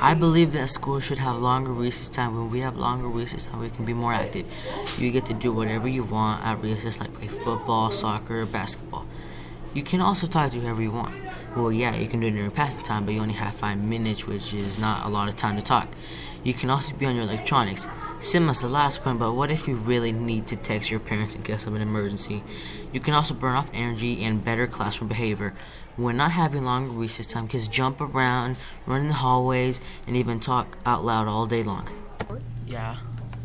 I believe that school should have longer recess time. When we have longer recess time, we can be more active. You get to do whatever you want at recess, like play football, soccer, basketball. You can also talk to whoever you want. Well, yeah, you can do it during passing time, but you only have 5 minutes, which is not a lot of time to talk. You can also be on your electronics. Similar to the last point, but what if you really need to text your parents in case of an emergency? You can also burn off energy and better classroom behavior. When not having longer recess time, kids jump around, run in the hallways, and even talk out loud all day long. Yeah.